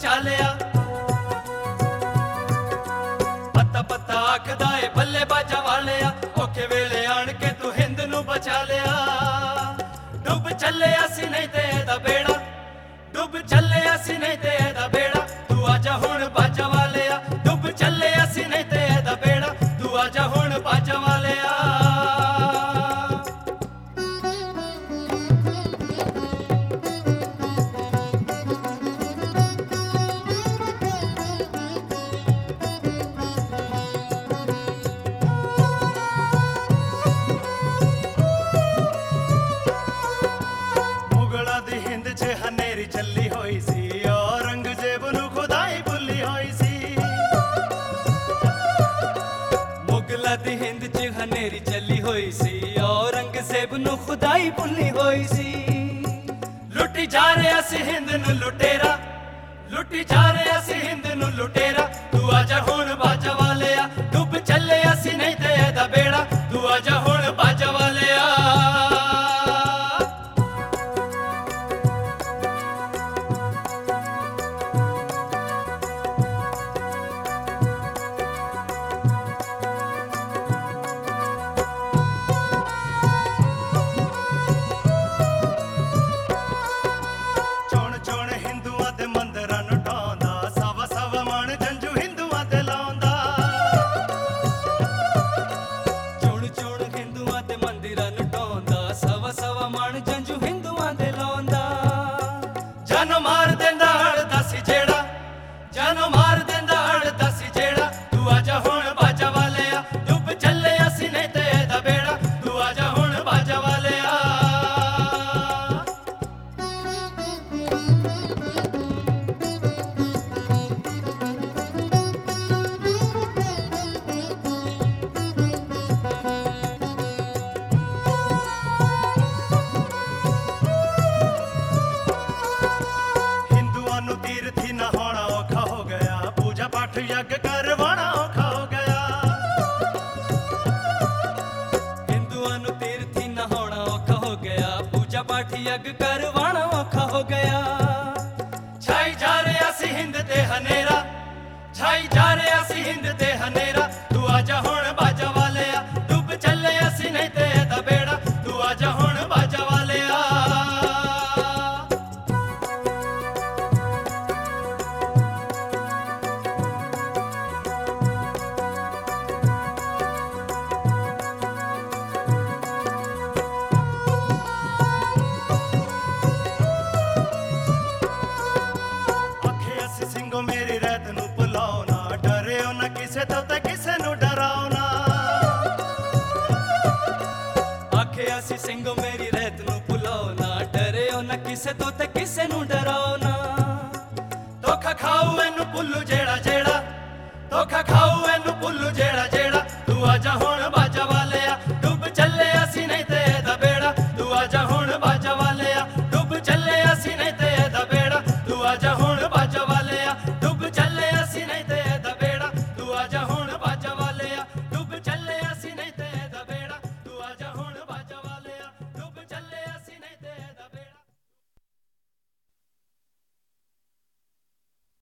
बचा लिया। पत्ता पत्ता आखदा ए बल्ले बाजा वालिया, औखे वेले आण के तू हिंद नू बचा लिया। डुब चले असी नहीं ते एदा बेड़ा, डुब चले असी नहीं ते एदा बेड़ा, तू आजा हुण बाजा वालिया। डुब चले असी नहीं ते एदा बेड़ा, तू आजा हुण बाजा वालिया। चली होई सी औरंगजेब नू खुदाई भुली होई सी। मुगला दी हिंद च हनेरी चली होई सी, औरंगजेब नू खुदाई भुली होई सी। लुटी जा रहे असी हिंद नू लुटेरा, लुटी जा रहे असी हिंद नू लुटेरा, तू आजा हुण बाजा वालिया। डुब चले असी नहीं ते एदा बेड़ा, तू आजा हुण बाजा वालिया। जानो मार देंदा हड़दा सी जेड़ा, जानो मार देंदा हड़दा सी जेड़ा, तू आजा हुण बाजा वालिया। डुब चले असी नहीं ते एदा बेड़ा, तू आजा हुण बाजा वालिया। यज्ञ करवाना औखा हो गया, हिंदुआं नू तीर्थी न होना औखा हो गया, पूजा पाठ यज्ञ करवाना औखा हो गया। छाई जा रहे असी हिंद ते हनेरा, छाई जा रहे असी हिंद ते हनेरा, तू आजा हुण बाजा वालिया। डुब चले असी नहीं ते एदा बेड़ा, तू आजा हुण बाजा वालिया। मेरी रैत नू भुलाओ ना, डरियो ना किसे तो ते किसे नू डराओ ना। आखे असी सिंगो मेरी रैत नू भुलाओ ना, डरियो ना किसे तो ते किसे नू डराओ ना। धोखा खाओ एनू भुल्लू जेड़ा जेड़ा, धोखा खाओ एनू भुल्लू